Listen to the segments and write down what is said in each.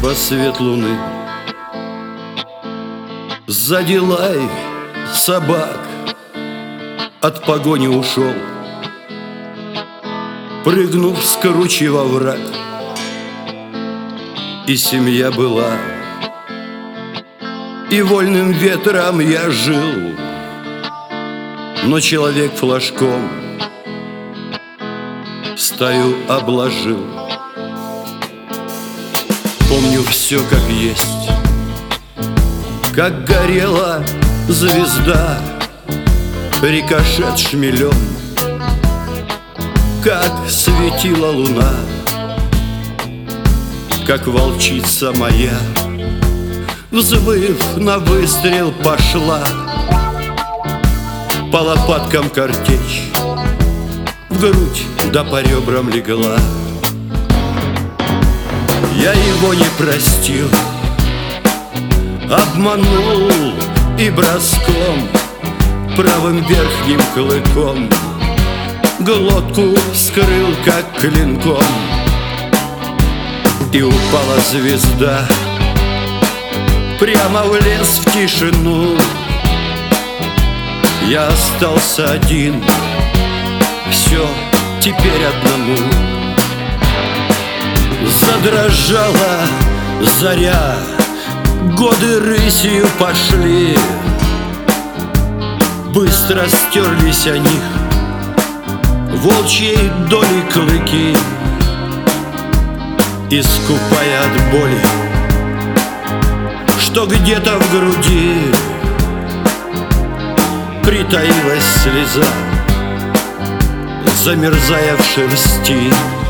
неба свет луны. Сзади лай собак, от погони ушел, прыгнув с кручи во враг. И семья была, и вольным ветром я жил, но человек флажком стаю обложил. Помню все как есть, как горела звезда, рикошет шмелем, как светила луна, как волчица моя, взвыв на выстрел, пошла. По лопаткам картечь в грудь да по ребрам легла. Я его не простил, обманул и броском, правым верхним клыком глотку вскрыл, как клинком. И упала звезда прямо в лес, в тишину. Я остался один, все теперь одному. Задрожала заря, годы рысью пошли, быстро стерлись о них волчьей доли клыки. И скупая от боли, что где-то в груди притаилась слеза, замерзая в шерсти.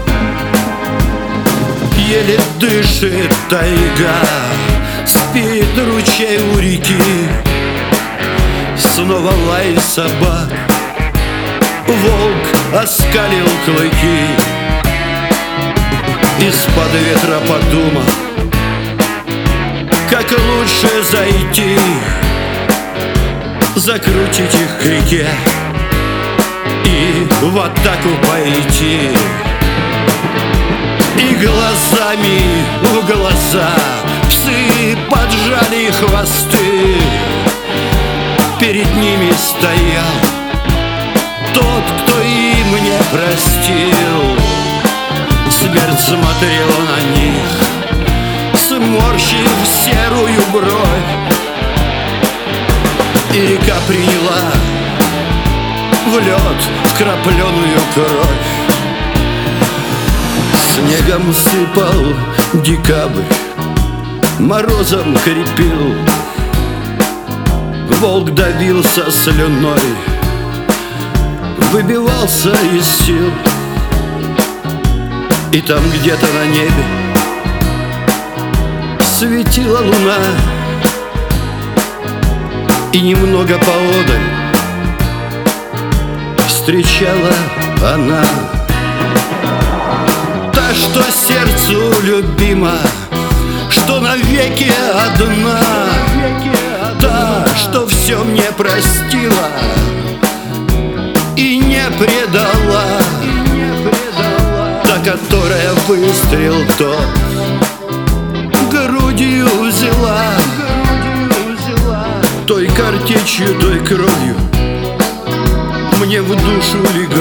Еле дышит тайга, спит ручей у реки. Снова лай собак, волк оскалил клыки. Из-под ветра подумал, как лучше зайти, закрутить их к реке и в атаку пойти. И глазами в глаза псы поджали хвосты. Перед ними стоял тот, кто им не простил. Смерть смотрела на них, сморщив серую бровь. И река приняла в лед вкрапленную кровь. Снегом сыпал декабрь, морозом крепил. Волк давился слюной, выбивался из сил. И там где-то на небе светила луна. И немного поодаль встречала она та, что сердцу любима, что навеки одна, та, что все мне простила и не предала, та, которая выстрел тот грудью взяла. Той картечью, той кровью мне в душу легла.